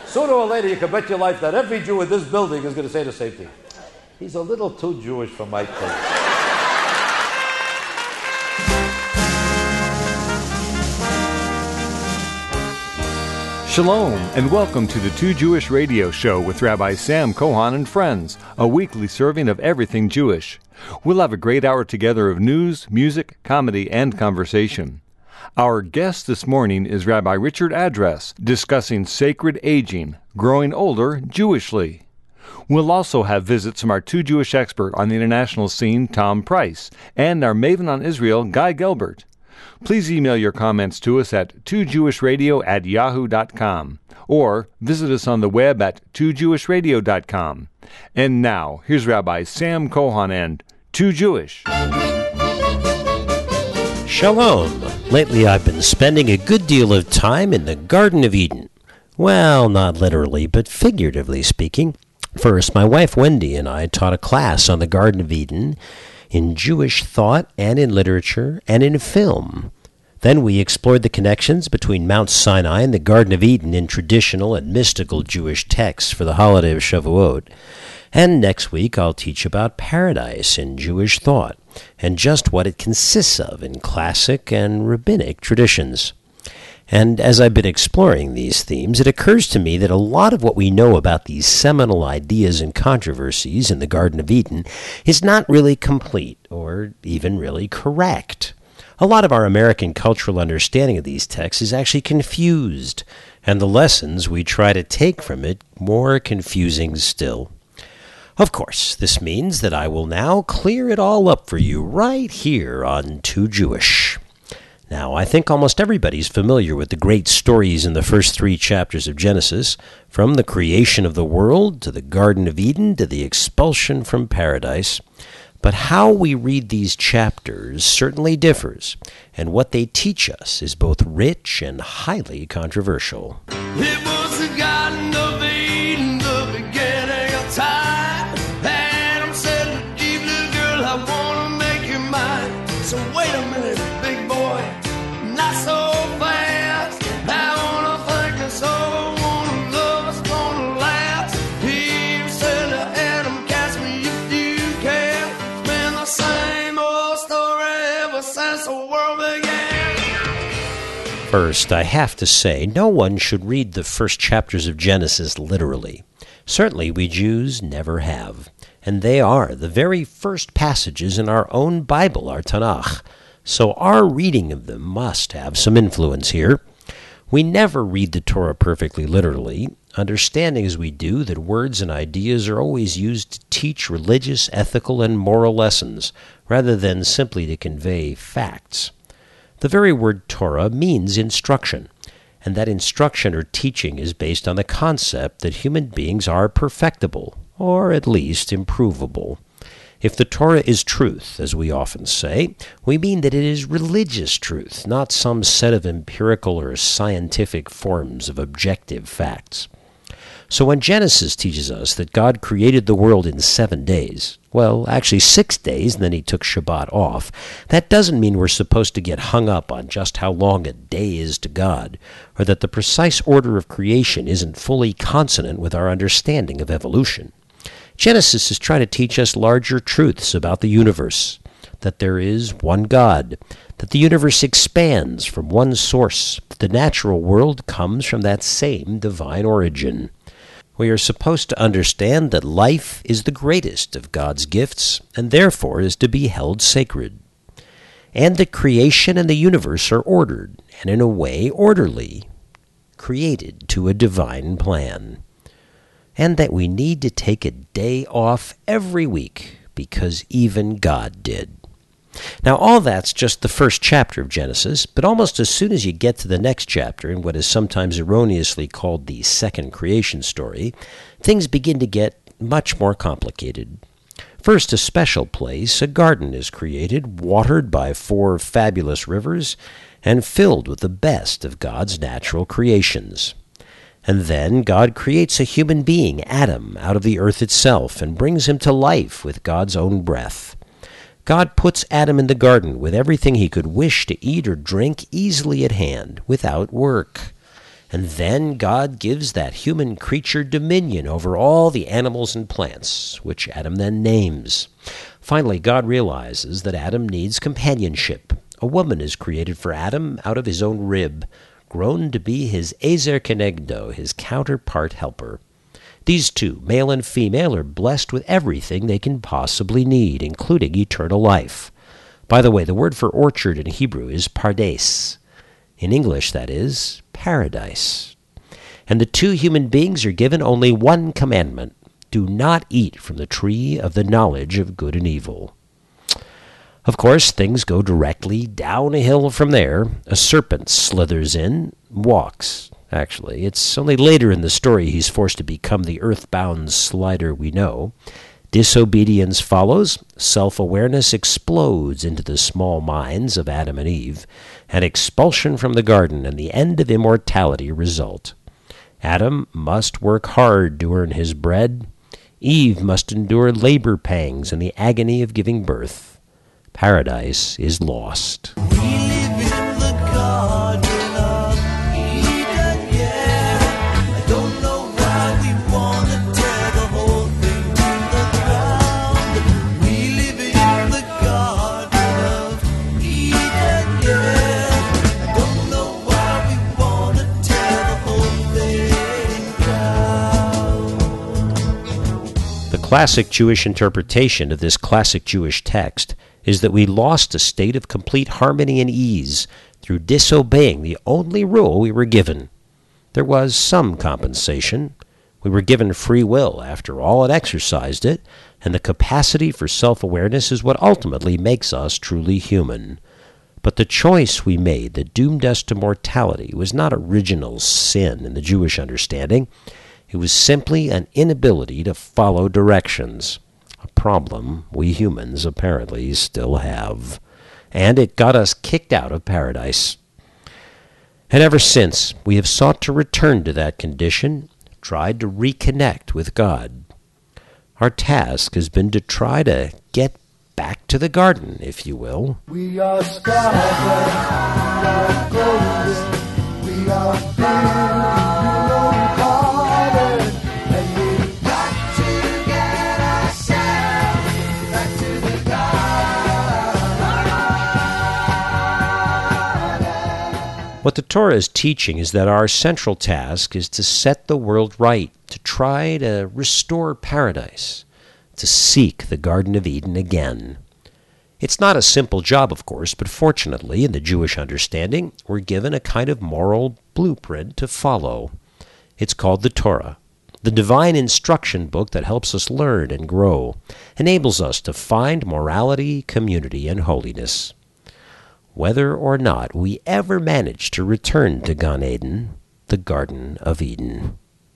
Sooner or later, you can bet your life that every Jew in this building is going to say the same thing. He's a little too Jewish for my taste. Shalom, and welcome to the Two Jewish Radio Show with Rabbi Sam Kohan and friends, a weekly serving of everything Jewish. We'll have a great hour together of news, music, comedy, and conversation. Our guest this morning is Rabbi Richard Address, discussing sacred aging, growing older Jewishly. We'll also have visits from our two Jewish expert on the international scene, Tom Price, and our maven on Israel, Guy Gelbert. Please email your comments to us at twojewishradio@yahoo.com or visit us on the web at twojewishradio.com. And now, here's Rabbi Sam Kohan and Too Jewish. Shalom. Lately I've been spending a good deal of time in the Garden of Eden. Well, not literally, but figuratively speaking. First, my wife Wendy and I taught a class on the Garden of Eden in Jewish thought and in literature and in film. Then we explored the connections between Mount Sinai and the Garden of Eden in traditional and mystical Jewish texts for the holiday of Shavuot. And next week I'll teach about paradise in Jewish thought and just what it consists of in classic and rabbinic traditions. And as I've been exploring these themes, it occurs to me that a lot of what we know about these seminal ideas and controversies in the Garden of Eden is not really complete or even really correct. A lot of our American cultural understanding of these texts is actually confused, and the lessons we try to take from it more confusing still. Of course, this means that I will now clear it all up for you right here on Too Jewish. Now, I think almost everybody's familiar with the great stories in the first 3 chapters of Genesis, from the creation of the world to the Garden of Eden to the expulsion from paradise. But how we read these chapters certainly differs, and what they teach us is both rich and highly controversial. It was the Garden of Eden, the beginning of time. Adam said to Eve, little girl, I want to make you mine. So wait a minute, big boy, not so fast. I want to think this over, want to love us, want to last. Eve said to Adam, catch me if you can. It's been the same old story ever since the world began. First, I have to say, no one should read the first chapters of Genesis literally. Certainly we Jews never have. And they are the very first passages in our own Bible, our Tanakh. So our reading of them must have some influence here. We never read the Torah perfectly literally, understanding as we do that words and ideas are always used to teach religious, ethical, and moral lessons, rather than simply to convey facts. The very word Torah means instruction, and that instruction or teaching is based on the concept that human beings are perfectible, or at least improvable. If the Torah is truth, as we often say, we mean that it is religious truth, not some set of empirical or scientific forms of objective facts. So when Genesis teaches us that God created the world in 7 days, well, actually 6 days, and then he took Shabbat off, that doesn't mean we're supposed to get hung up on just how long a day is to God, or that the precise order of creation isn't fully consonant with our understanding of evolution. Genesis is trying to teach us larger truths about the universe, that there is one God, that the universe expands from one source, that the natural world comes from that same divine origin. We are supposed to understand that life is the greatest of God's gifts, and therefore is to be held sacred, and that creation and the universe are ordered, and in a way orderly, created to a divine plan. And that we need to take a day off every week because even God did. Now, all that's just the first chapter of Genesis, but almost as soon as you get to the next chapter, in what is sometimes erroneously called the second creation story, things begin to get much more complicated. First, a special place, a garden, is created, watered by 4 fabulous rivers, and filled with the best of God's natural creations. And then God creates a human being, Adam, out of the earth itself, and brings him to life with God's own breath. God puts Adam in the garden with everything he could wish to eat or drink easily at hand, without work. And then God gives that human creature dominion over all the animals and plants, which Adam then names. Finally, God realizes that Adam needs companionship. A woman is created for Adam out of his own rib, grown to be his ezer kenegdo, his counterpart helper. These two, male and female, are blessed with everything they can possibly need, including eternal life. By the way, the word for orchard in Hebrew is pardes. In English, that is, paradise. And the two human beings are given only one commandment: do not eat from the tree of the knowledge of good and evil. Of course, things go directly down a hill from there. A serpent slithers in, walks. Actually, it's only later in the story he's forced to become the earthbound slider we know. Disobedience follows, self-awareness explodes into the small minds of Adam and Eve, and expulsion from the garden and the end of immortality result. Adam must work hard to earn his bread. Eve must endure labor pangs and the agony of giving birth. Paradise is lost. We live in the garden of Eden, yeah. I don't know why we wanna tear the whole thing to the ground. We live in the garden of Eden, yeah. I don't know why we wanna tear the whole thing down. The classic Jewish interpretation of this classic Jewish text is that we lost a state of complete harmony and ease through disobeying the only rule we were given. There was some compensation. We were given free will, after all, and exercised it, and the capacity for self-awareness is what ultimately makes us truly human. But the choice we made that doomed us to mortality was not original sin in the Jewish understanding. It was simply an inability to follow directions. A problem we humans apparently still have. And it got us kicked out of paradise. And ever since, we have sought to return to that condition, tried to reconnect with God. Our task has been to try to get back to the garden, if you will. We are scarlet, we are golden, we are beautiful colored, and we've got to get ourselves back to the garden. What the Torah is teaching is that our central task is to set the world right, to try to restore paradise, to seek the Garden of Eden again. It's not a simple job, of course, but fortunately, in the Jewish understanding, we're given a kind of moral blueprint to follow. It's called the Torah, the divine instruction book that helps us learn and grow, enables us to find morality, community, and holiness. Whether or not we ever manage to return to Gan Eden, the Garden of Eden.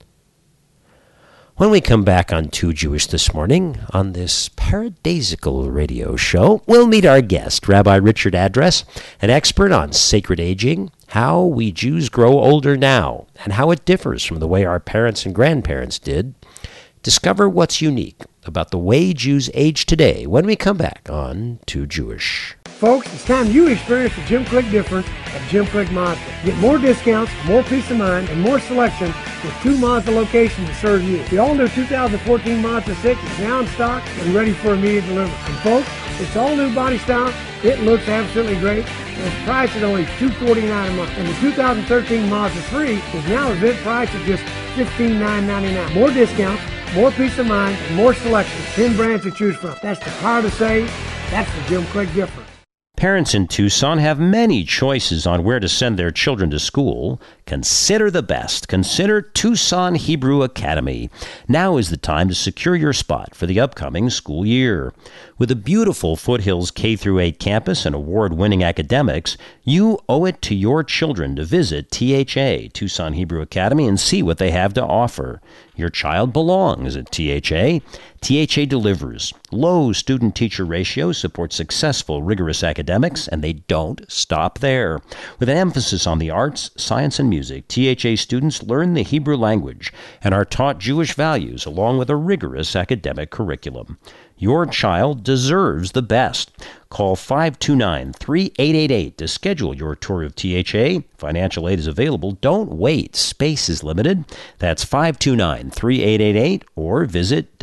When we come back on Too Jewish this morning, on this paradisical radio show, we'll meet our guest, Rabbi Richard Address, an expert on sacred aging, how we Jews grow older now, and how it differs from the way our parents and grandparents did. Discover what's unique about the way Jews age today when we come back on Too Jewish. Folks, it's time you experience the Jim Click difference at Jim Click Mazda. Get more discounts, more peace of mind, and more selection with 2 Mazda locations to serve you. The all-new 2014 Mazda 6 is now in stock and ready for immediate delivery. And folks, it's all new body style. It looks absolutely great, and its price is only $249 a month. And the 2013 Mazda 3 is now event price of just $15,999. More discounts, more peace of mind, and more selection. 10 brands to choose from. That's the power to save. That's the Jim Click difference. Parents in Tucson have many choices on where to send their children to school. Consider the best. Consider Tucson Hebrew Academy. Now is the time to secure your spot for the upcoming school year. With a beautiful Foothills K-8 campus and award-winning academics, you owe it to your children to visit THA, Tucson Hebrew Academy, and see what they have to offer. Your child belongs at THA. THA delivers. Low student-teacher ratios support successful, rigorous academics, and they don't stop there. With an emphasis on the arts, science, and music, THA students learn the Hebrew language and are taught Jewish values along with a rigorous academic curriculum. Your child deserves the best. Call 529-3888 to schedule your tour of THA. Financial aid is available. Don't wait. Space is limited. That's 529-3888 or visit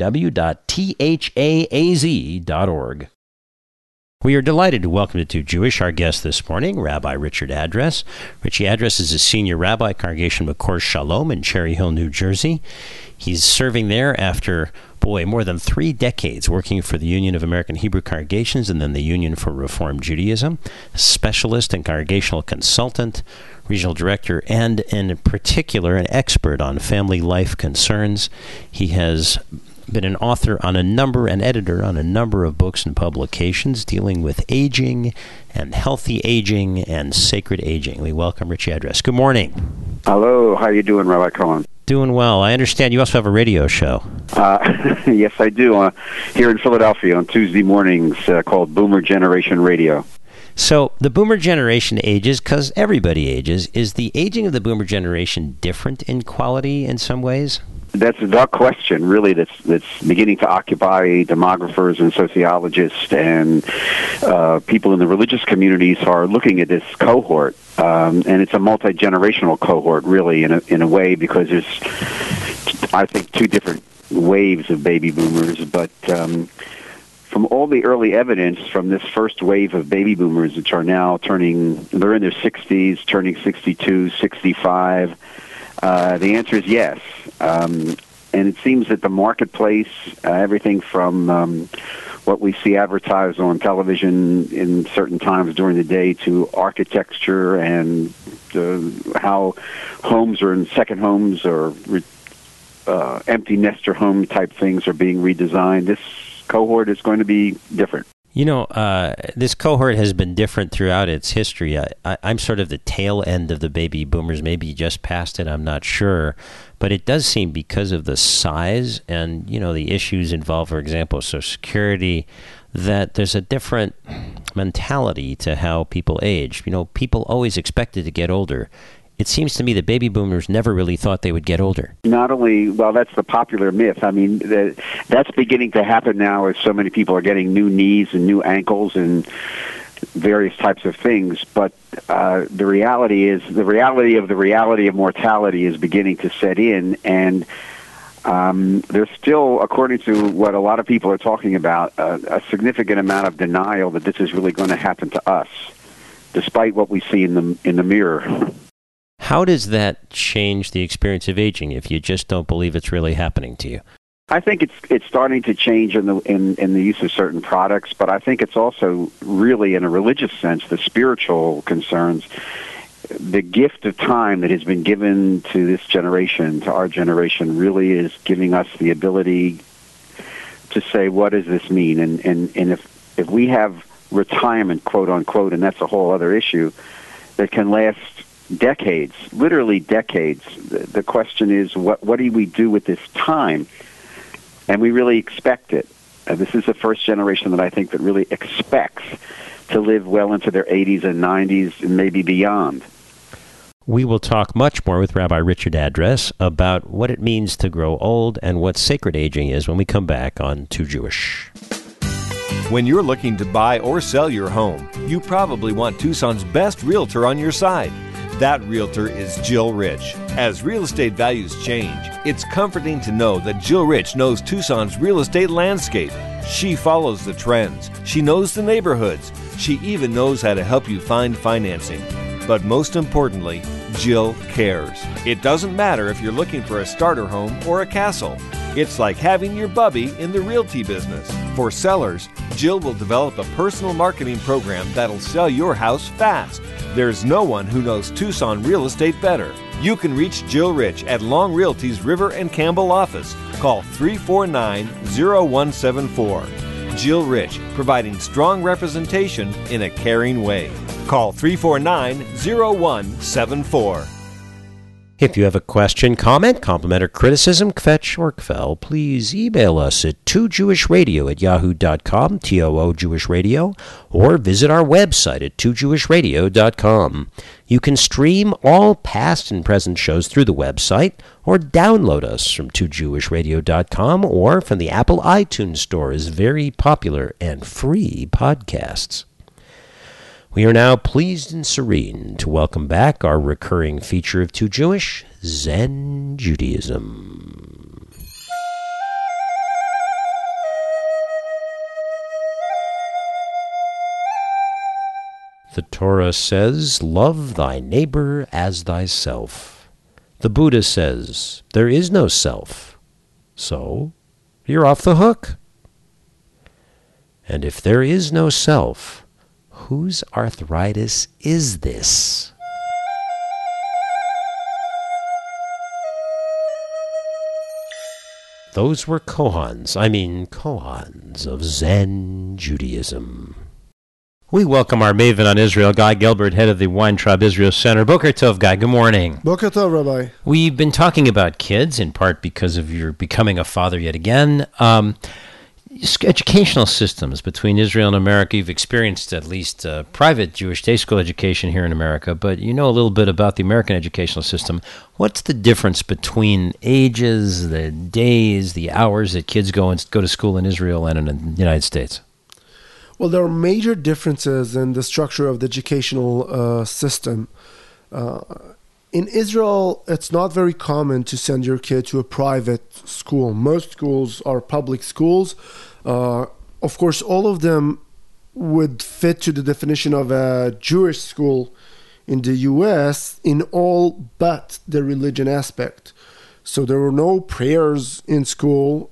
www.thaaz.org. We are delighted to welcome to Too Jewish our guest this morning, Rabbi Richard Address. Richie Address is a senior rabbi, Congregation McCourt Shalom in Cherry Hill, New Jersey. He's serving there after, more than 3 decades working for the Union of American Hebrew Congregations and then the Union for Reform Judaism, a specialist and congregational consultant, regional director, and in particular an expert on family life concerns. He has been an author on and editor on a number of books and publications dealing with aging and healthy aging and sacred aging. We welcome Richie Address. Good morning. Hello. How are you doing, Rabbi Cohen? Doing well. I understand you also have a radio show. Yes, I do. Here in Philadelphia on Tuesday mornings called Boomer Generation Radio. So the boomer generation ages because everybody ages. Is the aging of the boomer generation different in quality in some ways? That's the question, really, that's beginning to occupy demographers and sociologists and people in the religious communities who are looking at this cohort. And it's a multi-generational cohort, really, in a way, because there's, I think, 2 different waves of baby boomers. But from all the early evidence from this first wave of baby boomers, which are now they're in their 60s, turning 62, 65, the answer is yes. And it seems that the marketplace, everything from what we see advertised on television in certain times during the day to architecture and how homes or second homes or empty nester home type things are being redesigned, this cohort is going to be different. You know, this cohort has been different throughout its history. I'm sort of the tail end of the baby boomers, maybe just past it, I'm not sure. But it does seem because of the size and, the issues involved, for example, Social Security, that there's a different mentality to how people age. People always expected to get older. It seems to me that baby boomers never really thought they would get older. Not only, that's the popular myth. I mean, that's beginning to happen now as so many people are getting new knees and new ankles and various types of things. But the reality of the reality of mortality is beginning to set in. And there's still, according to what a lot of people are talking about, a significant amount of denial that this is really going to happen to us, despite what we see in the mirror. How does that change the experience of aging if you just don't believe it's really happening to you? I think it's starting to change in the use of certain products, but I think it's also really, in a religious sense, the spiritual concerns. The gift of time that has been given to this generation, to our generation, really is giving us the ability to say, what does this mean? And if we have retirement, quote unquote, and that's a whole other issue, that can last decades, literally decades. The question is, what do we do with this time? And we really expect it. This is the first generation that I think that really expects to live well into their 80s and 90s and maybe beyond. We will talk much more with Rabbi Richard Address about what it means to grow old and what sacred aging is when we come back on Too Jewish. When you're looking to buy or sell your home, you probably want Tucson's best realtor on your side. That realtor is Jill Rich. As real estate values change, it's comforting to know that Jill Rich knows Tucson's real estate landscape. She follows the trends. She knows the neighborhoods. She even knows how to help you find financing. But most importantly, Jill cares. It doesn't matter if you're looking for a starter home or a castle. It's like having your bubby in the realty business. For sellers, Jill will develop a personal marketing program that'll sell your house fast. There's no one who knows Tucson real estate better. You can reach Jill Rich at Long Realty's River and Campbell office. Call 349-0174. Jill Rich, providing strong representation in a caring way. Call 349-0174. If you have a question, comment, compliment, or criticism, kvetch or kvel, please email us at 2jewishradio@yahoo.com, TOO Jewish Radio, or visit our website at 2jewishradio.com. You can stream all past and present shows through the website, or download us from 2jewishradio.com or from the Apple iTunes Store as very popular and free podcasts. We are now pleased and serene to welcome back our recurring feature of Too Jewish, Zen Judaism. The Torah says, love thy neighbor as thyself. The Buddha says, there is no self. So, you're off the hook. And if there is no self, whose arthritis is this? Those were koans of Zen Judaism. We welcome our maven on Israel, Guy Gelbert, head of the Weintraub Israel Center. Boker Tov, Guy. Good morning. Boker Tov, Rabbi. We've been talking about kids, in part because of your becoming a father yet again. Educational systems between Israel and America. You've experienced at least private Jewish day school education here in America, but you know a little bit about the American educational system. What's the difference between ages, the days, the hours that kids go to school in Israel and in the United States? Well, there are major differences in the structure of the educational system. In Israel, it's not very common to send your kid to a private school. Most schools are public schools. Of course, all of them would fit to the definition of a Jewish school in the U.S. in all but the religion aspect. So there were no prayers in school.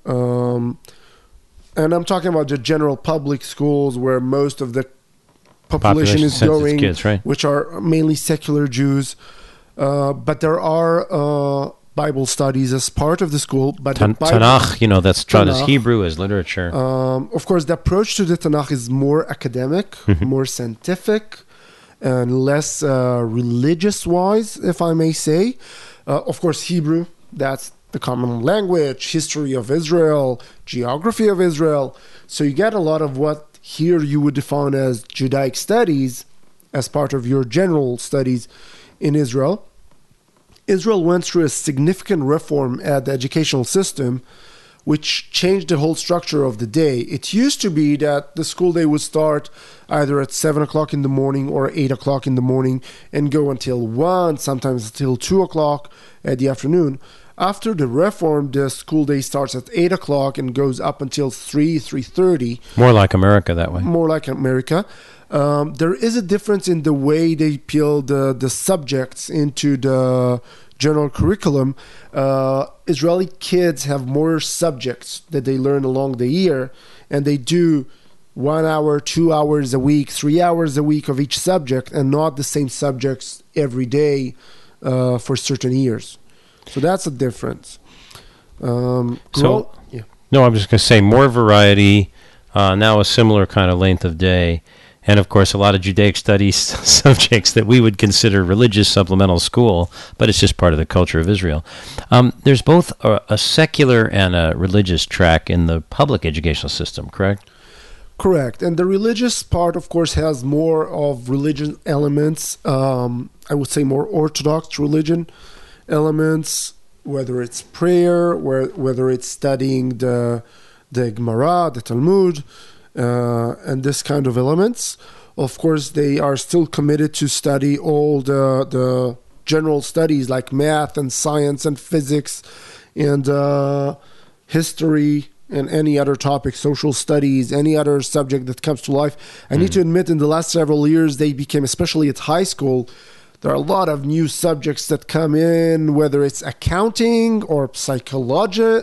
And I'm talking about the general public schools where most of the population is going, kids, right? Which are mainly secular Jews. But there are Bible studies as part of the school. But Tanakh, that's taught as Hebrew, as literature. Of course, the approach to the Tanakh is more academic, more scientific, and less religious-wise, if I may say. Of course, Hebrew, that's the common language, history of Israel, geography of Israel. So you get a lot of what here you would define as Judaic studies as part of your general studies in Israel. Israel went through a significant reform at the educational system, which changed the whole structure of the day. It used to be that the school day would start either at 7 o'clock in the morning or 8 o'clock in the morning and go until 1, sometimes until 2 o'clock at the afternoon. After the reform, the school day starts at 8 o'clock and goes up until 3:30. More like America that way. More like America. There is a difference in the way they peel the subjects into the general curriculum. Israeli kids have more subjects that they learn along the year, and they do 1 hour, 2 hours a week, 3 hours a week of each subject, and not the same subjects every day for certain years. So that's a difference. No, I'm just going to say more variety, now a similar kind of length of day, and of course a lot of Judaic studies subjects that we would consider religious supplemental school, but it's just part of the culture of Israel. There's both a secular and a religious track in the public educational system, correct? Correct. And the religious part, of course, has more of religion elements. I would say more Orthodox religion elements, whether it's prayer, whether it's studying the Gemara, the Talmud, and this kind of elements. Of course, they are still committed to study all the general studies like math and science and physics and history and any other topic, social studies, any other subject that comes to life. I need to admit, in the last several years, they became, especially at high school, there are a lot of new subjects that come in, whether it's accounting or psychology,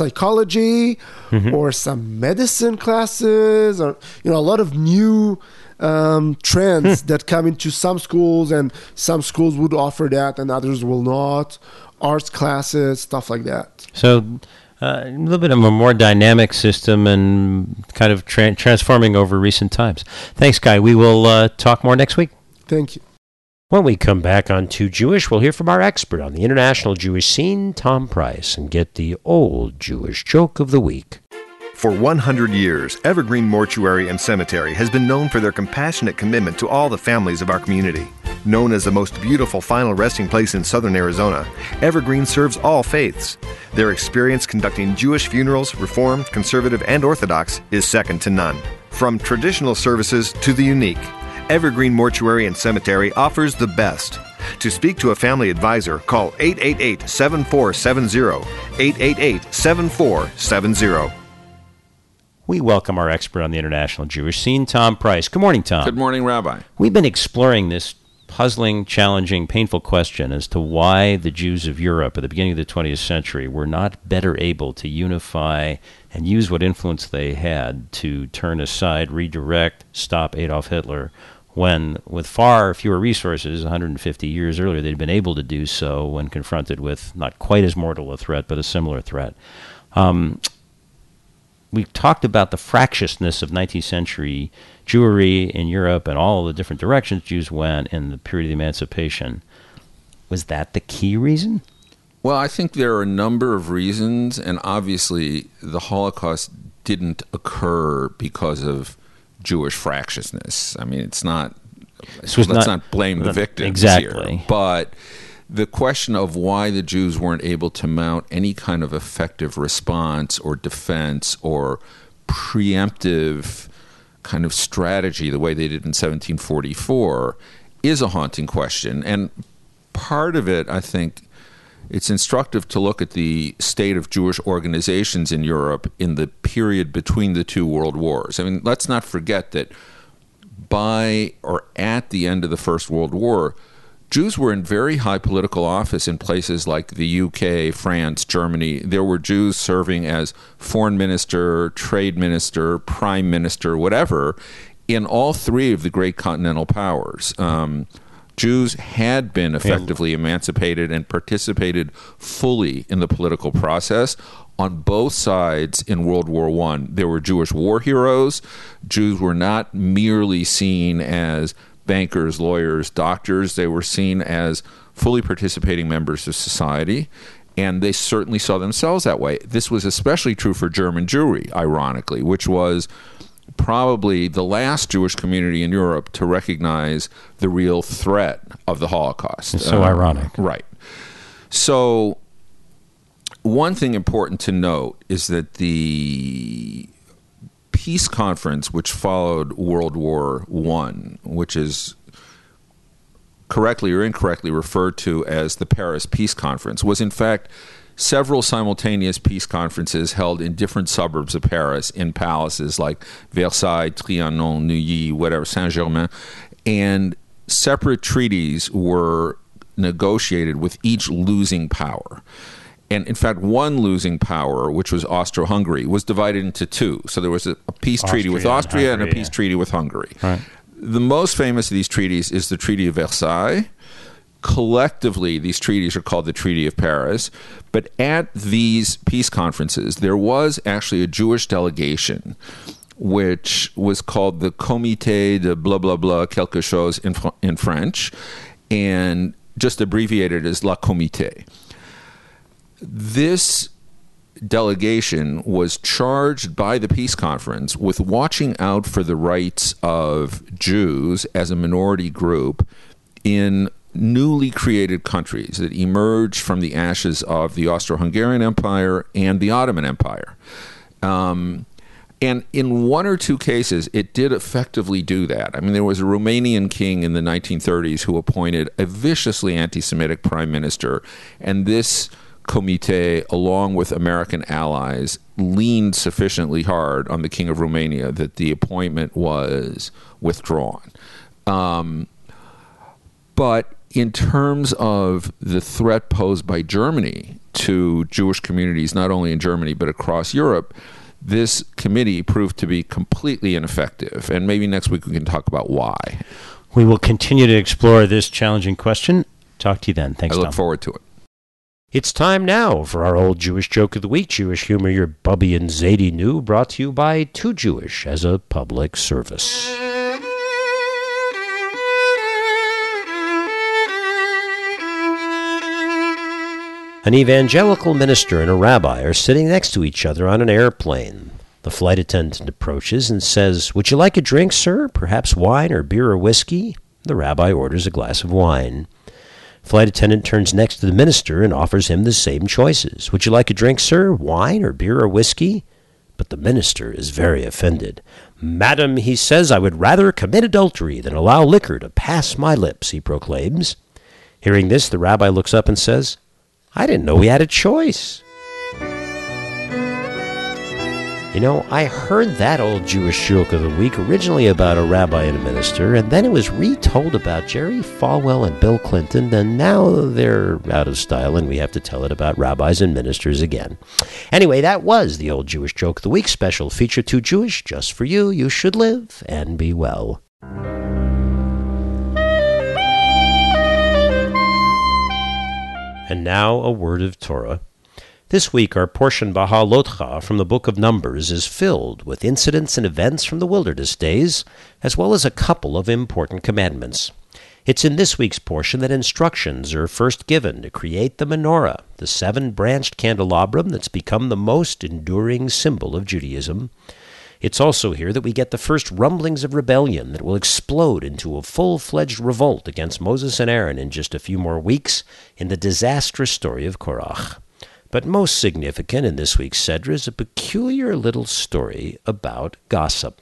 or some medicine classes, or a lot of new trends that come into some schools, and some schools would offer that and others will not. Arts classes, stuff like that. So a little bit of a more dynamic system and kind of transforming over recent times. Thanks, Guy. We will talk more next week. Thank you. When we come back on Too Jewish, we'll hear from our expert on the international Jewish scene, Tom Price, and get the old Jewish joke of the week. For 100 years, Evergreen Mortuary and Cemetery has been known for their compassionate commitment to all the families of our community. Known as the most beautiful final resting place in southern Arizona, Evergreen serves all faiths. Their experience conducting Jewish funerals, Reformed, Conservative, and Orthodox, is second to none. From traditional services to the unique, Evergreen Mortuary and Cemetery offers the best. To speak to a family advisor, call 888-7470, 888-7470. We welcome our expert on the international Jewish scene, Tom Price. Good morning, Tom. Good morning, Rabbi. We've been exploring this puzzling, challenging, painful question as to why the Jews of Europe at the beginning of the 20th century were not better able to unify and use what influence they had to turn aside, redirect, stop Adolf Hitler, when, with far fewer resources, 150 years earlier, they'd been able to do so when confronted with not quite as mortal a threat, but a similar threat. We talked about the fractiousness of 19th century Jewry in Europe and all the different directions Jews went in the period of emancipation. Was that the key reason? Well, I think there are a number of reasons, and obviously the Holocaust didn't occur because of Jewish fractiousness. I mean, it's not. Let's not blame the victims exactly here. But the question of why the Jews weren't able to mount any kind of effective response or defense or preemptive kind of strategy the way they did in 1744 is a haunting question. And part of it, I think, it's instructive to look at the state of Jewish organizations in Europe in the period between the two world wars. I mean, let's not forget that by or at the end of the First World War, Jews were in very high political office in places like the UK, France, Germany. There were Jews serving as foreign minister, trade minister, prime minister, whatever, in all three of the great continental powers. Jews had been effectively emancipated and participated fully in the political process on both sides in World War I. There were Jewish war heroes. Jews were not merely seen as bankers, lawyers, doctors. They were seen as fully participating members of society, and they certainly saw themselves that way. This was especially true for German Jewry, ironically, which was probably the last Jewish community in Europe to recognize the real threat of the Holocaust. It's so ironic. Right. So one thing important to note is that the peace conference which followed World War I, which is correctly or incorrectly referred to as the Paris Peace Conference, was in fact several simultaneous peace conferences held in different suburbs of Paris in palaces like Versailles, Trianon, Neuilly, whatever, Saint-Germain, and separate treaties were negotiated with each losing power. And in fact, one losing power, which was Austro-Hungary, was divided into two. So there was a peace treaty with Austria and a peace treaty with Hungary. Right. The most famous of these treaties is the Treaty of Versailles. Collectively, these treaties are called the Treaty of Paris. But at these peace conferences, there was actually a Jewish delegation, which was called the Comité de blah, blah, blah, quelque chose in French, and just abbreviated as La Comité. This delegation was charged by the peace conference with watching out for the rights of Jews as a minority group in newly created countries that emerged from the ashes of the Austro-Hungarian Empire and the Ottoman Empire. And in one or two cases, it did effectively do that. I mean, there was a Romanian king in the 1930s who appointed a viciously anti-Semitic prime minister, and this Comité, along with American allies, leaned sufficiently hard on the King of Romania that the appointment was withdrawn. But in terms of the threat posed by Germany to Jewish communities, not only in Germany but across Europe, this committee proved to be completely ineffective. And maybe next week we can talk about why. We will continue to explore this challenging question. Talk to you then. Thanks, I look Tom. forward to it. It's time now for our old Jewish joke of the week. Jewish humor your Bubby and Zadie knew, brought to you by Too Jewish as a public service. An evangelical minister and a rabbi are sitting next to each other on an airplane. The flight attendant approaches and says, "Would you like a drink, sir? Perhaps wine or beer or whiskey?" The rabbi orders a glass of wine. Flight attendant turns next to the minister and offers him the same choices. "Would you like a drink, sir? Wine or beer or whiskey?" But the minister is very offended. "Madam," he says, "I would rather commit adultery than allow liquor to pass my lips," he proclaims. Hearing this, the rabbi looks up and says, "I didn't know we had a choice." You know, I heard that old Jewish joke of the week, originally about a rabbi and a minister, and then it was retold about Jerry Falwell and Bill Clinton, and now they're out of style, and we have to tell it about rabbis and ministers again. Anyway, that was the old Jewish joke of the week, special feature Too Jewish, just for you. You should live and be well. And now a word of Torah. This week, our portion Bahalotcha from the book of Numbers is filled with incidents and events from the wilderness days, as well as a couple of important commandments. It's in this week's portion that instructions are first given to create the menorah, the 7-branched candelabrum that's become the most enduring symbol of Judaism. It's also here that we get the first rumblings of rebellion that will explode into a full-fledged revolt against Moses and Aaron in just a few more weeks in the disastrous story of Korach. But most significant in this week's Sedra is a peculiar little story about gossip.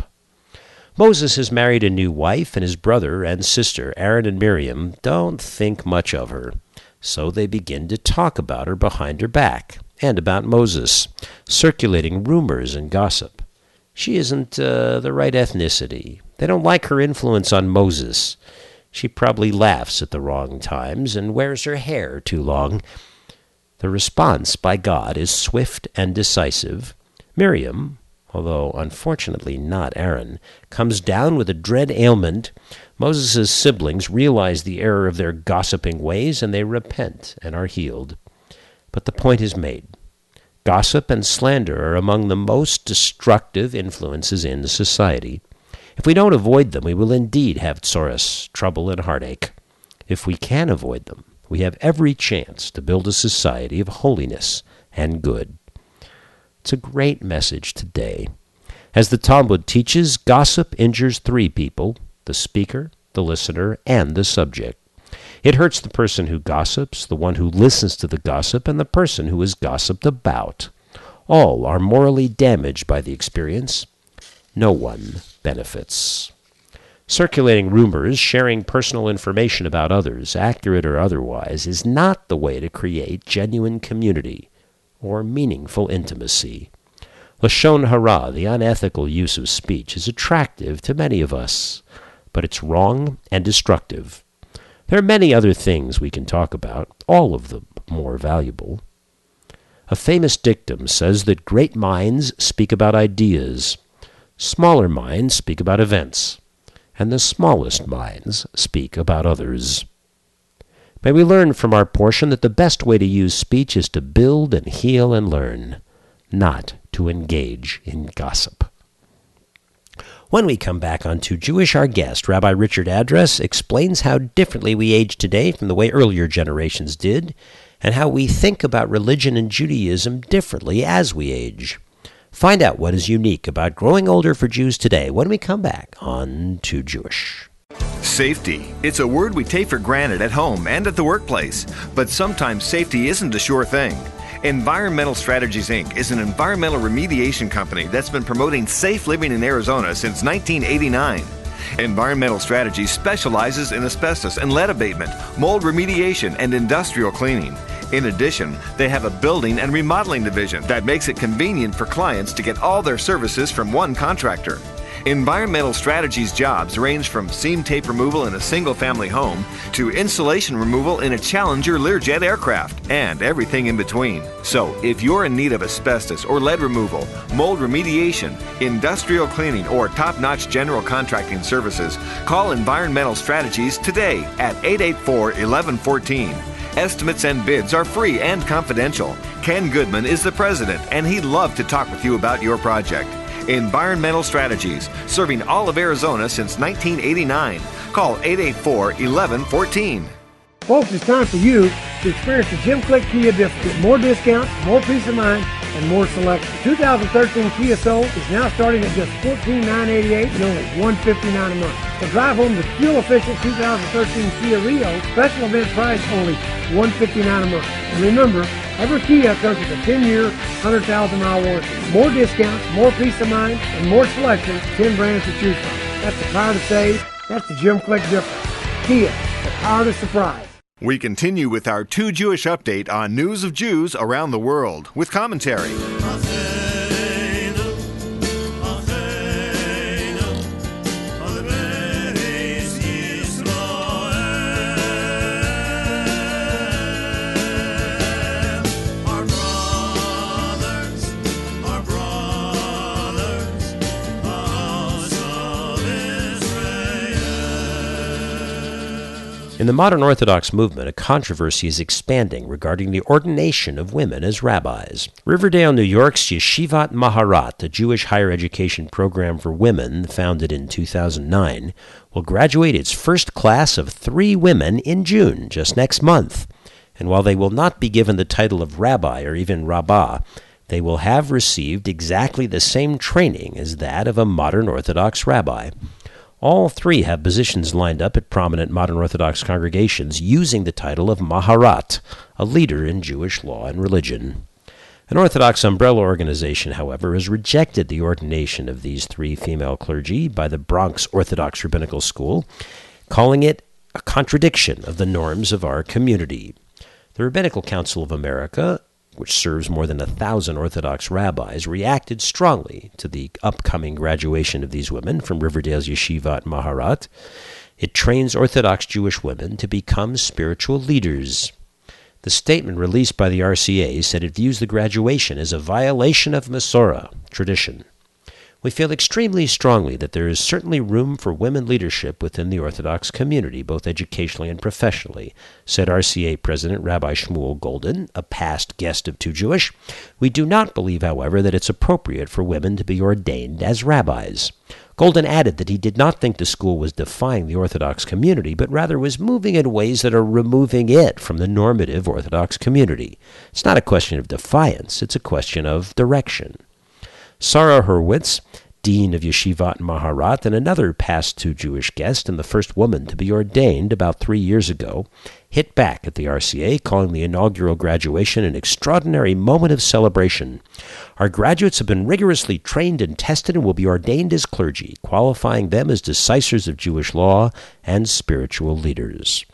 Moses has married a new wife, and his brother and sister, Aaron and Miriam, don't think much of her. So they begin to talk about her behind her back, and about Moses, circulating rumors and gossip. She isn't the right ethnicity. They don't like her influence on Moses. She probably laughs at the wrong times and wears her hair too long. The response by God is swift and decisive. Miriam, although unfortunately not Aaron, comes down with a dread ailment. Moses' siblings realize the error of their gossiping ways, and they repent and are healed. But the point is made. Gossip and slander are among the most destructive influences in society. If we don't avoid them, we will indeed have tsoros, trouble and heartache. If we can avoid them, we have every chance to build a society of holiness and good. It's a great message today. As the Talmud teaches, gossip injures 3 people: the speaker, the listener, and the subject. It hurts the person who gossips, the one who listens to the gossip, and the person who is gossiped about. All are morally damaged by the experience. No one benefits. Circulating rumors, sharing personal information about others, accurate or otherwise, is not the way to create genuine community or meaningful intimacy. Lashon hara, the unethical use of speech, is attractive to many of us, but it's wrong and destructive. There are many other things we can talk about, all of them more valuable. A famous dictum says that great minds speak about ideas, smaller minds speak about events, and the smallest minds speak about others. May we learn from our portion that the best way to use speech is to build and heal and learn, not to engage in gossip. When we come back on Too Jewish, our guest, Rabbi Richard Address, explains how differently we age today from the way earlier generations did, and how we think about religion and Judaism differently as we age. Find out what is unique about growing older for Jews today when we come back on Too Jewish. Safety. It's a word we take for granted at home and at the workplace, but sometimes safety isn't a sure thing. Environmental Strategies, Inc. is an environmental remediation company that's been promoting safe living in Arizona since 1989. Environmental Strategies specializes in asbestos and lead abatement, mold remediation, and industrial cleaning. In addition, they have a building and remodeling division that makes it convenient for clients to get all their services from one contractor. Environmental Strategies jobs range from seam tape removal in a single-family home to insulation removal in a Challenger Learjet aircraft, and everything in between. So, if you're in need of asbestos or lead removal, mold remediation, industrial cleaning, or top-notch general contracting services, call Environmental Strategies today at 884-1114. Estimates and bids are free and confidential. Ken Goodman is the president, and he'd love to talk with you about your project. Environmental Strategies, serving all of Arizona since 1989. Call 884-1114. Folks, it's time for you to experience the Jim Click Kia difference. Get more discounts, more peace of mind, and more selection. The 2013 Kia Soul is now starting at just $14,988 and only $159 a month. So drive home the fuel-efficient 2013 Kia Rio, special event price only $159 a month. And remember, every Kia comes with a 10-year, 100,000-mile warranty. More discounts, more peace of mind, and more selection, 10 brands to choose from. That's the power to save. That's the Jim Click difference. Kia, the power to surprise. We continue with our Two Jewish update on news of Jews around the world with commentary. In the modern Orthodox movement, a controversy is expanding regarding the ordination of women as rabbis. Riverdale, New York's Yeshivat Maharat, a Jewish higher education program for women founded in 2009, will graduate its first class of 3 women in June, just next month. And while they will not be given the title of rabbi or even rabbah, they will have received exactly the same training as that of a modern Orthodox rabbi. All 3 have positions lined up at prominent modern Orthodox congregations using the title of Maharat, a leader in Jewish law and religion. An Orthodox umbrella organization, however, has rejected the ordination of these 3 female clergy by the Bronx Orthodox Rabbinical School, calling it a contradiction of the norms of our community. The Rabbinical Council of America, which serves more than 1,000 Orthodox rabbis, reacted strongly to the upcoming graduation of these women from Riverdale's Yeshivat Maharat. It trains Orthodox Jewish women to become spiritual leaders. The statement released by the RCA said it views the graduation as a violation of Masorah, tradition. We feel extremely strongly that there is certainly room for women leadership within the Orthodox community, both educationally and professionally, said RCA President Rabbi Shmuel Golden, a past guest of Two Jewish. We do not believe, however, that it's appropriate for women to be ordained as rabbis. Golden added that he did not think the school was defying the Orthodox community, but rather was moving in ways that are removing it from the normative Orthodox community. It's not a question of defiance, it's a question of direction. Sarah Hurwitz, dean of Yeshivat Maharat and another past Two Jewish guest and the first woman to be ordained about 3 years ago, hit back at the RCA, calling the inaugural graduation an extraordinary moment of celebration. Our graduates have been rigorously trained and tested and will be ordained as clergy, qualifying them as decisors of Jewish law and spiritual leaders.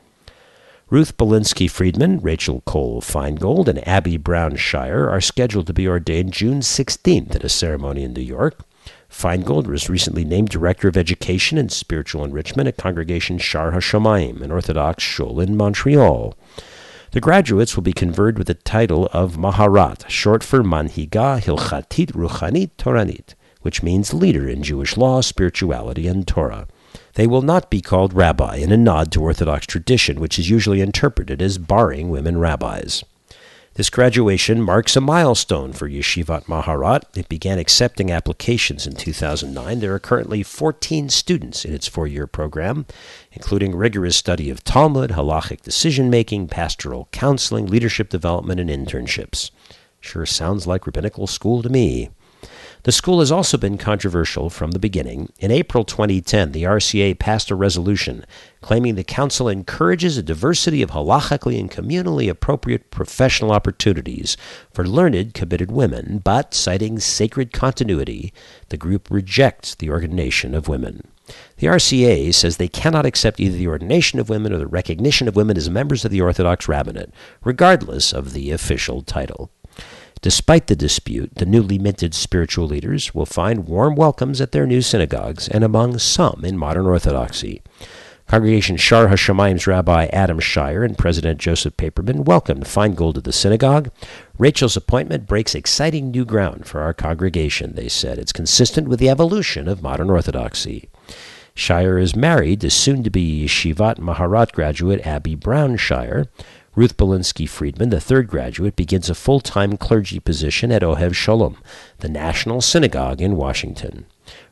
Ruth Belinsky-Friedman, Rachel Cole-Feingold, and Abby Brown-Shire are scheduled to be ordained June 16th at a ceremony in New York. Feingold was recently named Director of Education and Spiritual Enrichment at Congregation Shar HaShamayim, an Orthodox shul in Montreal. The graduates will be conferred with the title of Maharat, short for Manhiga Hilchatit Ruchanit Toranit, which means leader in Jewish law, spirituality, and Torah. They will not be called rabbi, in a nod to Orthodox tradition, which is usually interpreted as barring women rabbis. This graduation marks a milestone for Yeshivat Maharat. It began accepting applications in 2009. There are currently 14 students in its 4-year program, including rigorous study of Talmud, halachic decision-making, pastoral counseling, leadership development, and internships. Sure sounds like rabbinical school to me. The school has also been controversial from the beginning. In April 2010, the RCA passed a resolution claiming the council encourages a diversity of halachically and communally appropriate professional opportunities for learned, committed women, but, citing sacred continuity, the group rejects the ordination of women. The RCA says they cannot accept either the ordination of women or the recognition of women as members of the Orthodox rabbinate, regardless of the official title. Despite the dispute, the newly minted spiritual leaders will find warm welcomes at their new synagogues and among some in modern Orthodoxy. Congregation Shar HaShamayim's Rabbi Adam Shire and President Joseph Paperman welcomed Feingold to the synagogue. Rachel's appointment breaks exciting new ground for our congregation, they said. It's consistent with the evolution of modern Orthodoxy. Shire is married to soon-to-be Yeshivat Maharat graduate Abby Brown-Shire. Ruth Belinsky-Friedman, the third graduate, begins a full-time clergy position at Ohev Shalom, the National Synagogue in Washington.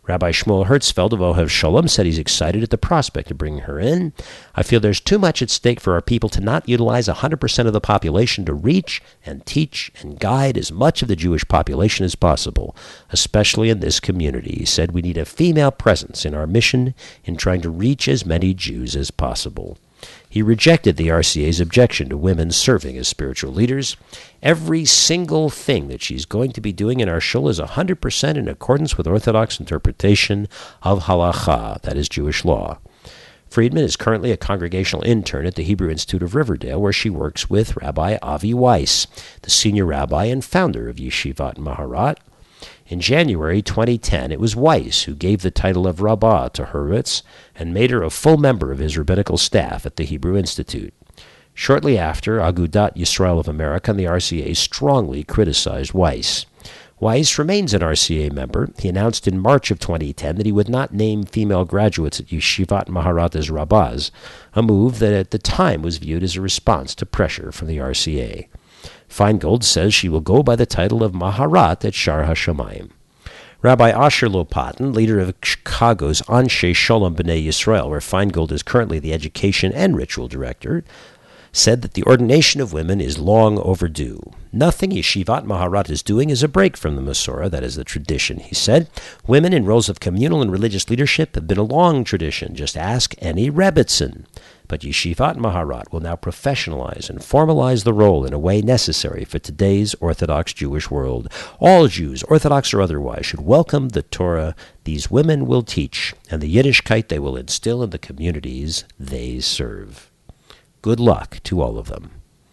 Rabbi Shmuel Hertzfeld of Ohev Shalom said he's excited at the prospect of bringing her in. I feel there's too much at stake for our people to not utilize 100% of the population to reach and teach and guide as much of the Jewish population as possible, especially in this community. He said we need a female presence in our mission in trying to reach as many Jews as possible. He rejected the RCA's objection to women serving as spiritual leaders. Every single thing that she's going to be doing in our shul is 100% in accordance with Orthodox interpretation of halacha, that is Jewish law. Friedman is currently a congregational intern at the Hebrew Institute of Riverdale, where she works with Rabbi Avi Weiss, the senior rabbi and founder of Yeshivat Maharat. In January 2010, it was Weiss who gave the title of Rabbah to Hurwitz and made her a full member of his rabbinical staff at the Hebrew Institute. Shortly after, Agudat Yisrael of America and the RCA strongly criticized Weiss. Weiss remains an RCA member. He announced in March of 2010 that he would not name female graduates at Yeshivat Maharat as rabbahs, a move that at the time was viewed as a response to pressure from the RCA. Feingold says she will go by the title of Maharat at Shar HaShamayim. Rabbi Asher Lopatin, leader of Chicago's Anshe Sholem B'nai Yisrael, where Feingold is currently the education and ritual director, said that the ordination of women is long overdue. Nothing Yeshivat Maharat is doing is a break from the Masorah, that is the tradition, he said. Women in roles of communal and religious leadership have been a long tradition. Just ask any Rebbitzin. But Yeshivat Maharat will now professionalize and formalize the role in a way necessary for today's Orthodox Jewish world. All Jews, Orthodox or otherwise, should welcome the Torah these women will teach and the Yiddishkeit they will instill in the communities they serve. Good luck to all of them.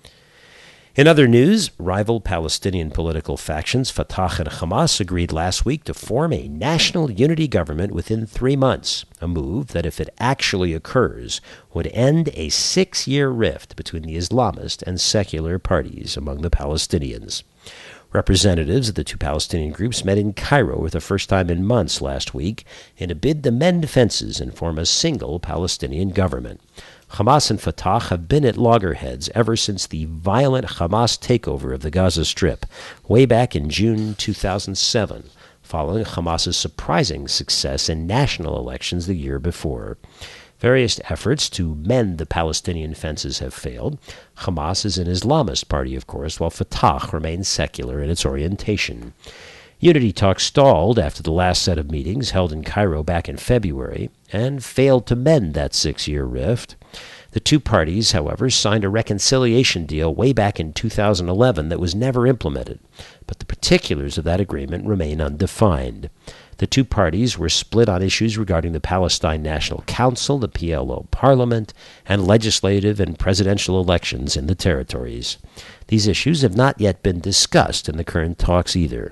In other news, rival Palestinian political factions Fatah and Hamas agreed last week to form a national unity government within 3 months, a move that, if it actually occurs, would end a 6-year rift between the Islamist and secular parties among the Palestinians. Representatives of the two Palestinian groups met in Cairo for the first time in months last week in a bid to mend fences and form a single Palestinian government. Hamas and Fatah have been at loggerheads ever since the violent Hamas takeover of the Gaza Strip way back in June 2007, following Hamas's surprising success in national elections the year before. Various efforts to mend the Palestinian fences have failed. Hamas is an Islamist party, of course, while Fatah remains secular in its orientation. Unity talks stalled after the last set of meetings held in Cairo back in February and failed to mend that 6-year rift. The two parties, however, signed a reconciliation deal way back in 2011 that was never implemented, but the particulars of that agreement remain undefined. The two parties were split on issues regarding the Palestine National Council, the PLO Parliament, and legislative and presidential elections in the territories. These issues have not yet been discussed in the current talks either.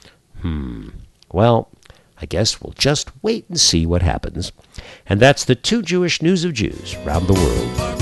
Well, I guess we'll just wait and see what happens. And that's the Two Jewish News of Jews around the world.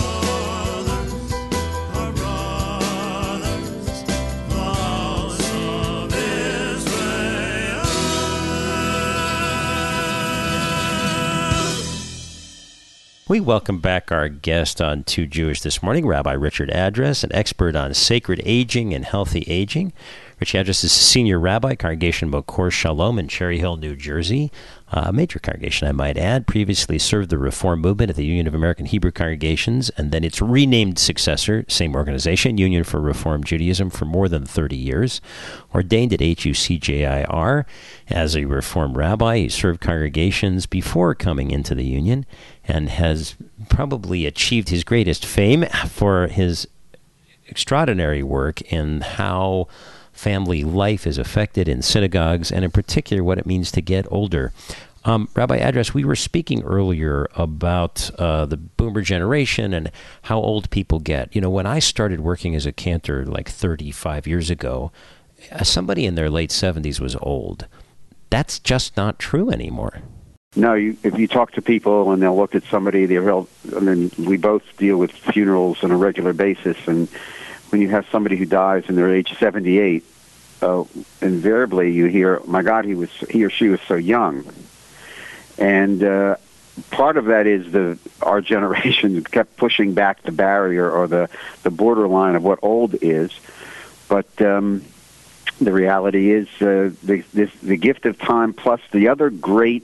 We welcome back our guest on Two Jewish this morning, Rabbi Richard Address, an expert on sacred aging and healthy aging. Richard Address is a senior rabbi, Congregation Mokor Shalom in Cherry Hill, New Jersey. A major congregation, I might add, previously served the Reform movement at the Union of American Hebrew Congregations, and then its renamed successor, same organization, Union for Reform Judaism, for more than 30 years. Ordained at HUCJIR as a Reform rabbi, he served congregations before coming into the Union, and has probably achieved his greatest fame for his extraordinary work in how family life is affected in synagogues, and in particular what it means to get older. Rabbi Address, we were speaking earlier about the boomer generation and how old people get. You know, when I started working as a cantor like 35 years ago, somebody in their late 70s was old. That's just not true anymore. No, if you talk to people and they'll look at somebody, we both deal with funerals on a regular basis, and when you have somebody who dies and they're age 78, invariably you hear, "My God, he or she was so young." And part of that is our generation kept pushing back the barrier or the borderline of what old is. But the reality is the gift of time plus the other great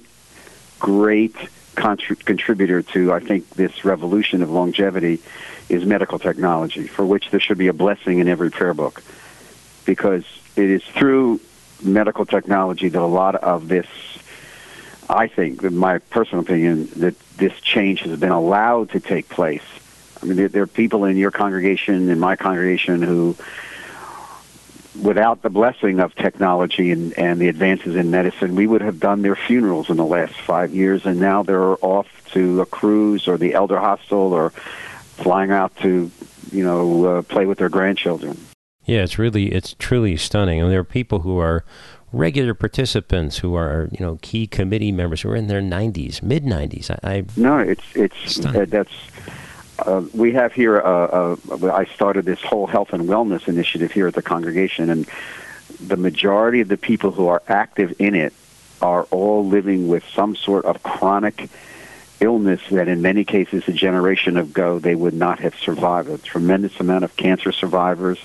contributor to, I think, this revolution of longevity is medical technology, for which there should be a blessing in every prayer book, because it is through medical technology that a lot of this, I think, in my personal opinion, that this change has been allowed to take place. I mean, there are people in your congregation, in my congregation, who, without the blessing of technology and the advances in medicine, we would have done their funerals in the last 5 years, and now they're off to a cruise or the elder hostel or flying out to, play with their grandchildren. Yeah, it's truly stunning. And there are people who are regular participants who are, key committee members who are in their 90s, mid-90s. We have here, I started this whole health and wellness initiative here at the congregation, and the majority of the people who are active in it are all living with some sort of chronic illness that in many cases a generation ago they would not have survived. A tremendous amount of cancer survivors,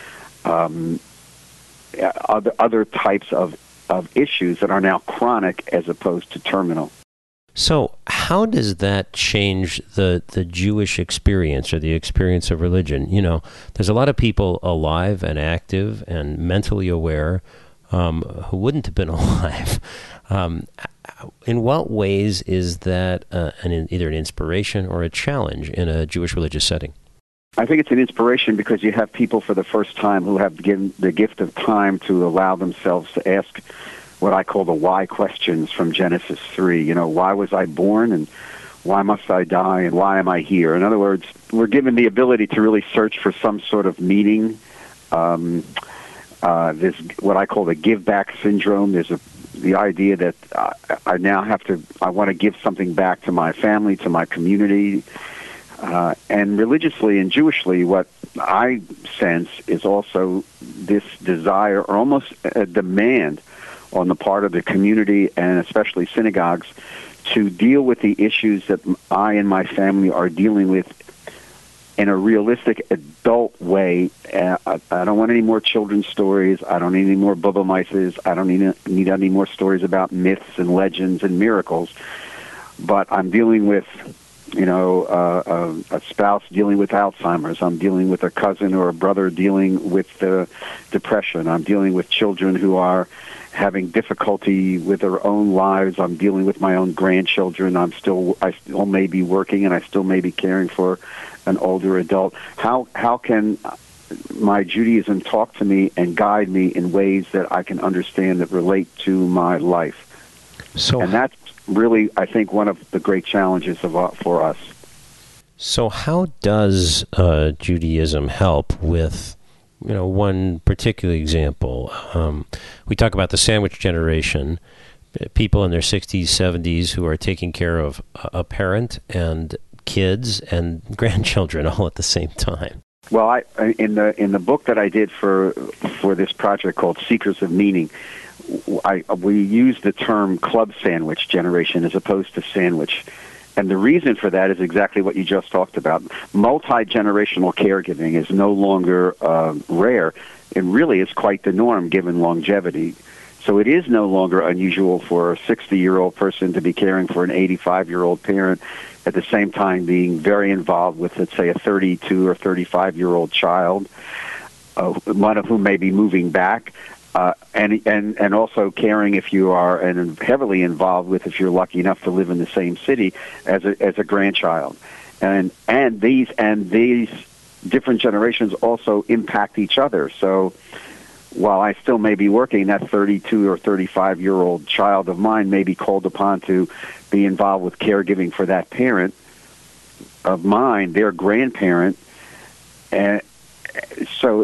other types of issues that are now chronic as opposed to terminal. So how does that change the Jewish experience or the experience of religion? There's a lot of people alive and active and mentally aware who wouldn't have been alive. In what ways is that either an inspiration or a challenge in a Jewish religious setting? I think it's an inspiration because you have people for the first time who have given the gift of time to allow themselves to ask what I call the why questions from Genesis 3. Why was I born, and why must I die, and why am I here? In other words, we're given the ability to really search for some sort of meaning. There's what I call the give-back syndrome. There's the idea that I want to give something back to my family, to my community. And religiously and Jewishly, what I sense is also this desire, or almost a demand, on the part of the community and especially synagogues to deal with the issues that I and my family are dealing with in a realistic adult way. I don't want any more children's stories. I don't need any more Bubba Mices. I don't need any more stories about myths and legends and miracles. But I'm dealing with, a spouse dealing with Alzheimer's. I'm dealing with a cousin or a brother dealing with depression. I'm dealing with children who are having difficulty with their own lives. I'm dealing with my own grandchildren. I still may be working, and I still may be caring for an older adult. How can my Judaism talk to me and guide me in ways that I can understand that relate to my life? And that's really, I think, one of the great challenges for us. So how does Judaism help with, one particular example? We talk about the sandwich generation, people in their 60s, 70s who are taking care of a parent and kids and grandchildren all at the same time. Well, in the book that I did for this project called Seekers of Meaning, we use the term club sandwich generation as opposed to sandwich. And the reason for that is exactly what you just talked about. Multi-generational caregiving is no longer rare. It really is quite the norm given longevity. So it is no longer unusual for a 60-year-old person to be caring for an 85-year-old parent, at the same time being very involved with, let's say, a 32 or 35-year-old child, one of whom may be moving back. And also caring if you are and heavily involved with, if you're lucky enough to live in the same city, as a grandchild, and these different generations also impact each other. So while I still may be working, that 32 or 35-year-old child of mine may be called upon to be involved with caregiving for that parent of mine, their grandparent, and so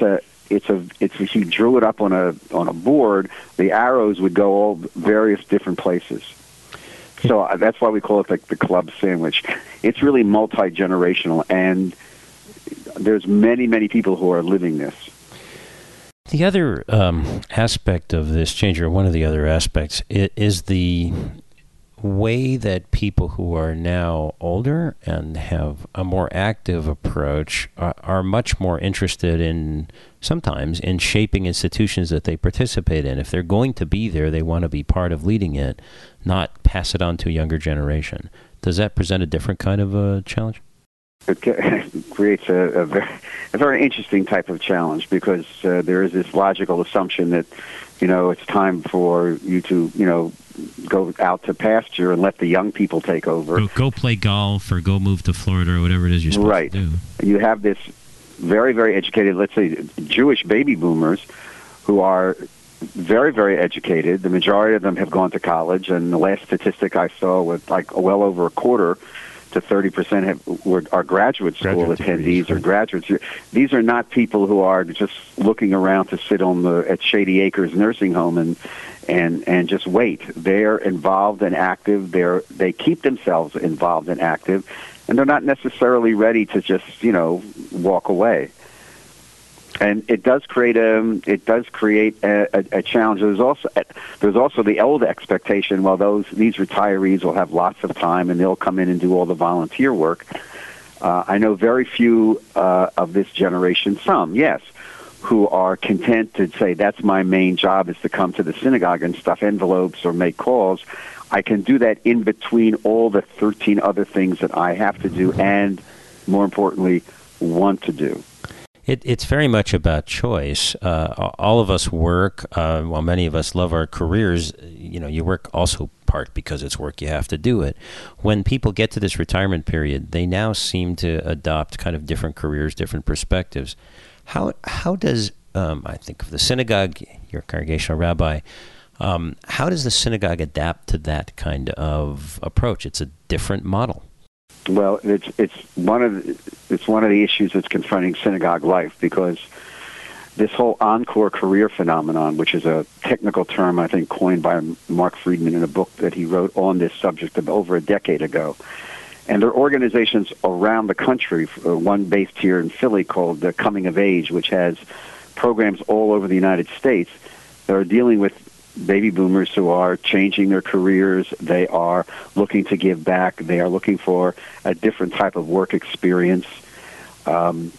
if you drew it up on a board, the arrows would go all various different places. So that's why we call it the club sandwich. It's really multi-generational, and there's many, many people who are living this. The other aspect of this change, or one of the other aspects, is way that people who are now older and have a more active approach are much more interested in, sometimes, in shaping institutions that they participate in. If they're going to be there, they want to be part of leading it, not pass it on to a younger generation. Does that present a different kind of a challenge? It creates a very interesting type of challenge, because there is this logical assumption that, it's time for you to, go out to pasture and let the young people take over. Go play golf or go move to Florida or whatever it is you're supposed to do. You have this very, very educated, let's say, Jewish baby boomers who are very, very educated. The majority of them have gone to college, and the last statistic I saw was well over a quarter to 30% are graduate school attendees or graduates. These are not people who are just looking around to sit at Shady Acres nursing home and just wait. They're involved and active. They keep themselves involved and active, and they're not necessarily ready to just walk away. And it does create a challenge. There's also the old expectation. Well, these retirees will have lots of time and they'll come in and do all the volunteer work. I know very few of this generation. Some, yes, who are content to say that's my main job, is to come to the synagogue and stuff envelopes or make calls. I can do that in between all the 13 other things that I have to do, and more importantly, want to do. It's very much about choice. All of us work, while many of us love our careers, you work also part because it's work, you have to do it. When people get to this retirement period, they now seem to adopt kind of different careers, different perspectives. How does, I think of the synagogue, your congregational rabbi, how does the synagogue adapt to that kind of approach? It's a different model. Well, it's one of the issues that's confronting synagogue life, because this whole encore career phenomenon, which is a technical term I think coined by Mark Friedman in a book that he wrote on this subject over a decade ago, and there are organizations around the country, one based here in Philly called the Coming of Age, which has programs all over the United States that are dealing with baby boomers who are changing their careers. They are looking to give back. They are looking for a different type of work experience. And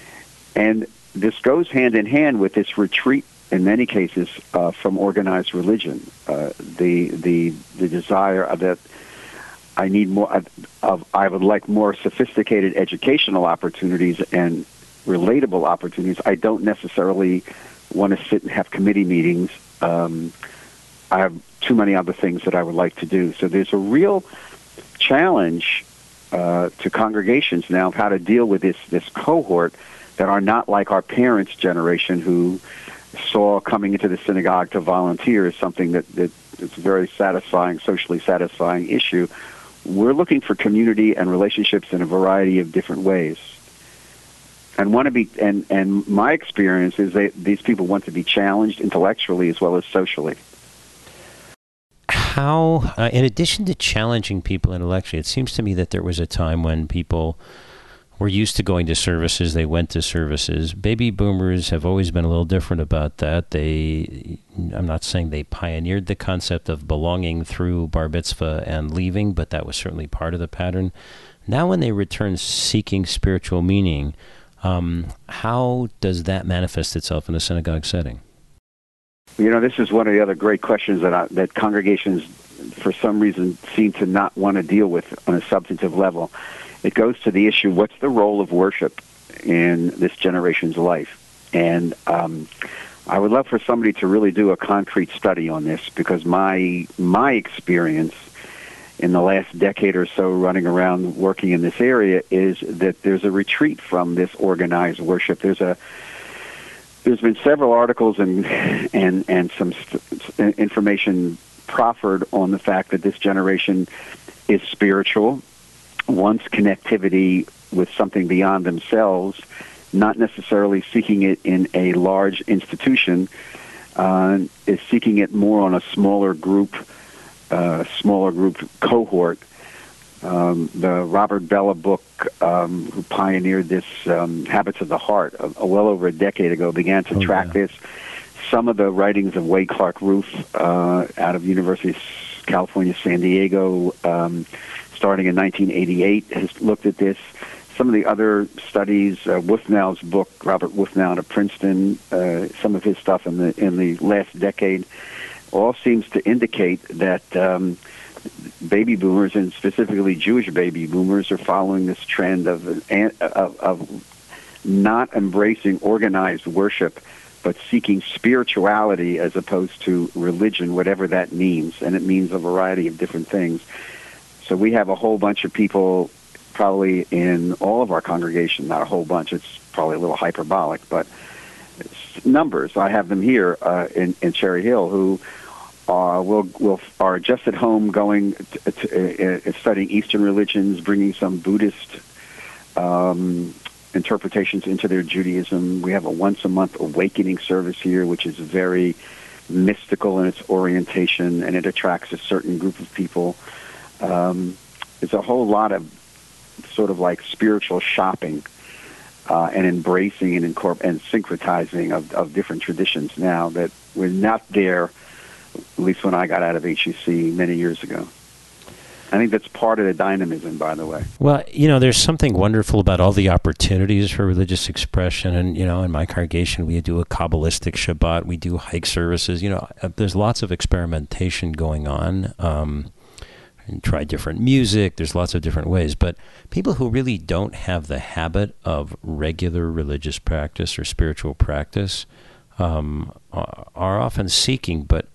this goes hand in hand with this retreat, in many cases, from organized religion. The desire that I need more I would like more sophisticated educational opportunities and relatable opportunities. I don't necessarily want to sit and have committee meetings. I have too many other things that I would like to do. So there's a real challenge to congregations now of how to deal with this cohort that are not like our parents' generation, who saw coming into the synagogue to volunteer as something that it's a very satisfying, socially satisfying issue. We're looking for community and relationships in a variety of different ways. And my experience is that these people want to be challenged intellectually as well as socially. How, in addition to challenging people intellectually, it seems to me that there was a time when people were used to going to services, they went to services. Baby boomers have always been a little different about that. I'm not saying they pioneered the concept of belonging through bar mitzvah and leaving, but that was certainly part of the pattern. Now when they return seeking spiritual meaning, how does that manifest itself in a synagogue setting? This is one of the other great questions that congregations, for some reason, seem to not want to deal with on a substantive level. It goes to the issue, what's the role of worship in this generation's life? And I would love for somebody to really do a concrete study on this, because my experience in the last decade or so running around working in this area is that there's a retreat from this organized worship. There's been several articles and some information proffered on the fact that this generation is spiritual, wants connectivity with something beyond themselves, not necessarily seeking it in a large institution, is seeking it more on a smaller group cohort. The Robert Bella book, who pioneered this Habits of the Heart well over a decade ago, began to track this. Some of the writings of Wade Clark Ruth out of University of California, San Diego, starting in 1988, has looked at this. Some of the other studies, Wuthnow's book, Robert Wuthnow out of Princeton, some of his stuff in the last decade, all seems to indicate that baby boomers, and specifically Jewish baby boomers, are following this trend of not embracing organized worship, but seeking spirituality as opposed to religion, whatever that means. And it means a variety of different things. So we have a whole bunch of people, probably in all of our congregation, not a whole bunch, it's probably a little hyperbolic, but numbers. I have them here in Cherry Hill who are just at home going studying Eastern religions, bringing some Buddhist interpretations into their Judaism. We have a once-a-month awakening service here, which is very mystical in its orientation, and it attracts a certain group of people. There's a whole lot of sort of like spiritual shopping and embracing and syncretizing of different traditions now that we're not there, at least when I got out of HUC many years ago. I think that's part of the dynamism, by the way. Well, there's something wonderful about all the opportunities for religious expression. And, in my congregation, we do a Kabbalistic Shabbat. We do hike services. There's lots of experimentation going on. And try different music. There's lots of different ways. But people who really don't have the habit of regular religious practice or spiritual practice are often seeking, but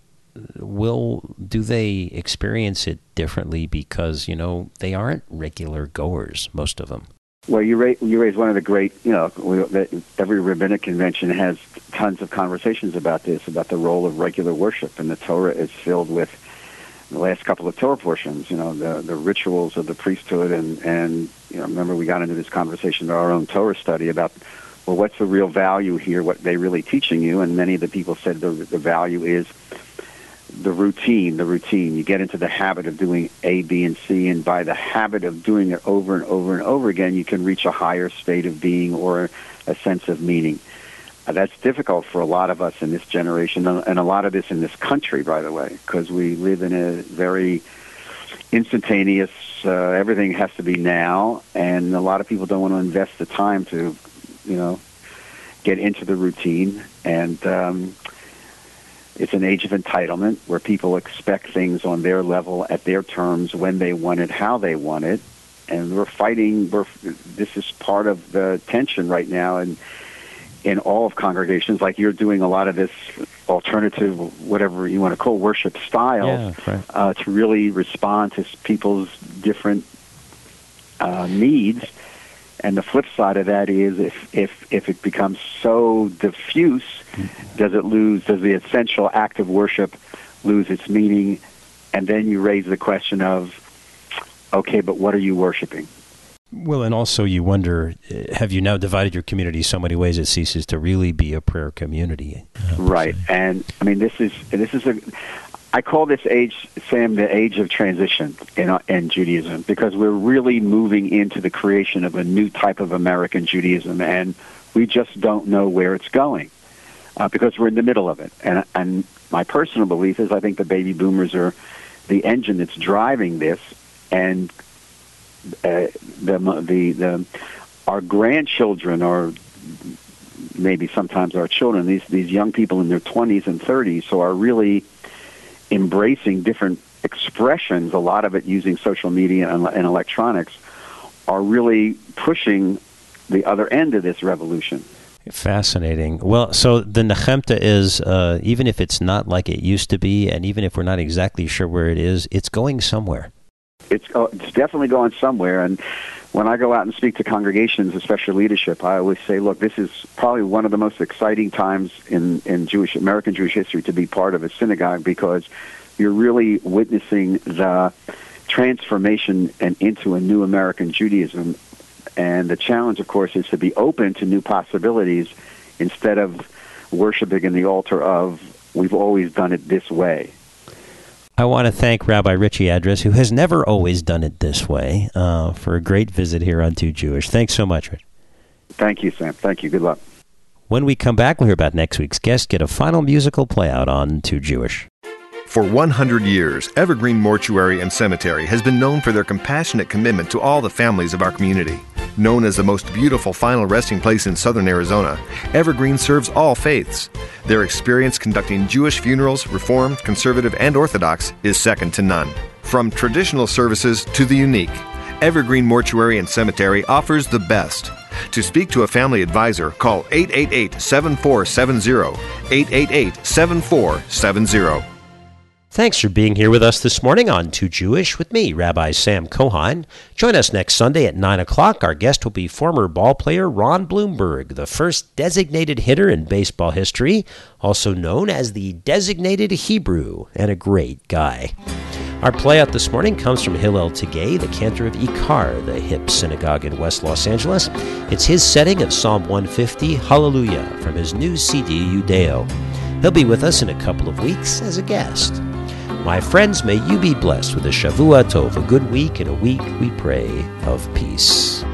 do they experience it differently because, they aren't regular goers, most of them? Well, you raise one of the great, every rabbinic convention has tons of conversations about this, about the role of regular worship, and the Torah is filled with the last couple of Torah portions, the rituals of the priesthood, and remember we got into this conversation in our own Torah study about, well, what's the real value here, what they're really teaching you, and many of the people said the value is the routine. You get into the habit of doing A, B, and C, and by the habit of doing it over and over and over again, you can reach a higher state of being or a sense of meaning. That's difficult for a lot of us in this generation, and a lot of this in this country, by the way, because we live in a very instantaneous, everything has to be now, and a lot of people don't want to invest the time to, get into the routine. And it's an age of entitlement where people expect things on their level, at their terms, when they want it, how they want it. And this is part of the tension right now, and in all of congregations, like you're doing a lot of this alternative, whatever you want to call worship styles, to really respond to people's different needs. And the flip side of that is if it becomes so diffuse, does the essential act of worship lose its meaning? And then you raise the question of, okay, but what are you worshiping? Well, and also you wonder, have you now divided your community so many ways it ceases to really be a prayer community? Right. And I mean, I call this age, Sam, the age of transition in Judaism, because we're really moving into the creation of a new type of American Judaism, and we just don't know where it's going because we're in the middle of it. And my personal belief is I think the baby boomers are the engine that's driving this, and our grandchildren, or maybe sometimes our children, these young people in their 20s and 30s, so are really embracing different expressions, a lot of it using social media and electronics, are really pushing the other end of this revolution. Fascinating. Well, so the Nechemta is, even if it's not like it used to be, and even if we're not exactly sure where it is, it's going somewhere. It's definitely going somewhere, and when I go out and speak to congregations, especially leadership, I always say, look, this is probably one of the most exciting times in American Jewish history to be part of a synagogue, because you're really witnessing the transformation and into a new American Judaism. And the challenge, of course, is to be open to new possibilities instead of worshiping in the altar of, we've always done it this way. I want to thank Rabbi Richie Adras, who has never always done it this way, for a great visit here on Too Jewish. Thanks so much, Rich. Thank you, Sam. Thank you. Good luck. When we come back, we'll hear about next week's guest, get a final musical play out on Too Jewish. For 100 years, Evergreen Mortuary and Cemetery has been known for their compassionate commitment to all the families of our community. Known as the most beautiful final resting place in southern Arizona, Evergreen serves all faiths. Their experience conducting Jewish funerals, Reformed, Conservative, and Orthodox, is second to none. From traditional services to the unique, Evergreen Mortuary and Cemetery offers the best. To speak to a family advisor, call 888-7470, 888-7470. Thanks for being here with us this morning on Too Jewish with me, Rabbi Sam Cohon. Join us next Sunday at 9 o'clock. Our guest will be former ballplayer Ron Blomberg, the first designated hitter in baseball history, also known as the designated Hebrew, and a great guy. Our playout this morning comes from Hillel Tegay, the cantor of Ikar, the hip synagogue in West Los Angeles. It's his setting of Psalm 150, Hallelujah, from his new CD, Judeo. He'll be with us in a couple of weeks as a guest. My friends, may you be blessed with a Shavua Tov, a good week, and a week, we pray, of peace.